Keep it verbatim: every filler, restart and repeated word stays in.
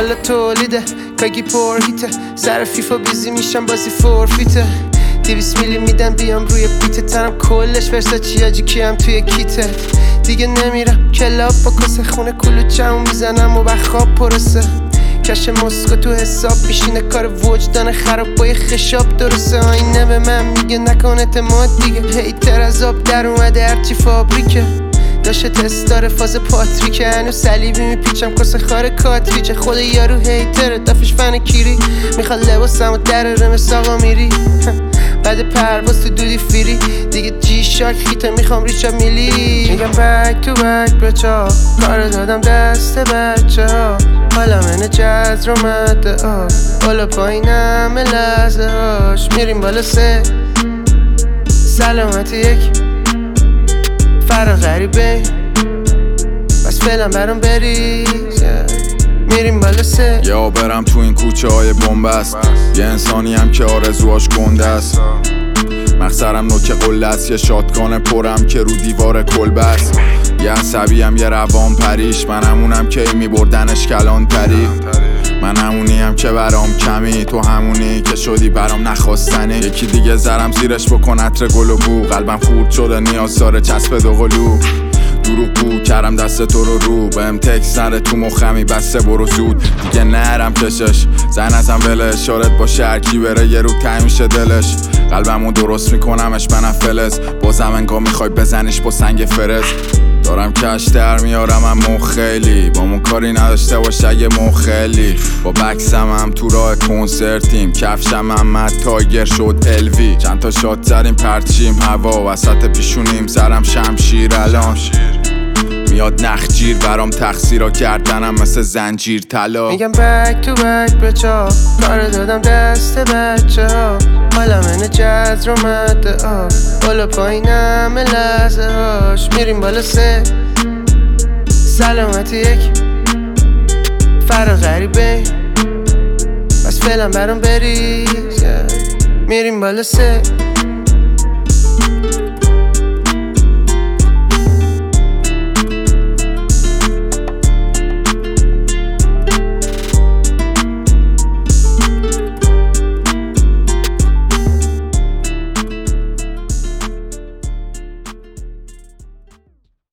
بالا تولیده کاگی پر هیته سر فیفا بیزی میشم بازی فورفیته دیویس میلی میدم بیام روی بیت تنم کلش ورساچی آجی کیم توی کیتت دیگه نمیرم کلاب با کاسه خونه کلوچمو میزنم و بخواب پرسه کش مسکو تو حساب بیشینه کار وجدان خراب با یه خشاب درسته آینه به من میگه نکن اعتماد دیگه هیتر از آب در اومده هرچی فابریکه داشته تست داره فاز پاتریکه هنو صلیبی میپیچم کاسه خار کاتریچه خود یارو هیتره دافش فن کیری میخواد لباسم و در رمس آقا میری بعد پرواز تو دودی فیری دیگه جی شاک خیته میخوام ریچا میلی میگم بک تو بک بچا کار دادم دست بچه ها حالا منه جز رو مده ها بالا پایینم لحظه هاش میریم بالا سه سلامتی یک فرا غریبه بس فعلا برام بری میریم بالا سه یا برم تو این کوچه های بومبست یه انسانی هم که آرزوهاش گنده است مخسرم نوک قله است یه شاتگان پرم که رو دیوار کلبست یه عصبی هم یه روان پریش من همونم که میبردنش کلان تری من همونی هم که برام کمی تو همونی که شدی برام نخواستنی یکی دیگه زرم زیرش بکن عطر گل و بو قلبم خورد شده نیاز داره چسب دو قلو دروغ بو کردم دست تو رو رو بهم تکس نره تو مخمی بسته برو زود دیگه نرم کشش زن ازم بله اشارت باشه هرکی بره یه رو تنگ میشه دلش قلبمو درست میکنمش منم فلز بازم انگاه میخوای بزنیش با سنگ فرز دارم کش در میارم اما خیلی با مون کاری نداشته باشه اگه مخلی با بکسم هم تو راه کنسرتیم کفشم هم مد تایگر شد الوی چند تا شات زدیم پرچیم هوا وسط پیشونیم سرم شمشیر الان میاد نخجیر برام تقصیرا کردنم مثل زنجیر طلا میگم بک تو بک بچا کار دادم دست بچه ها حالا منه جز رو مده ها بالا پایینم لحظه هاش میریم بالا سه سلامتی یک فرا غریبه بس فعلا برام بری میریم بالا سه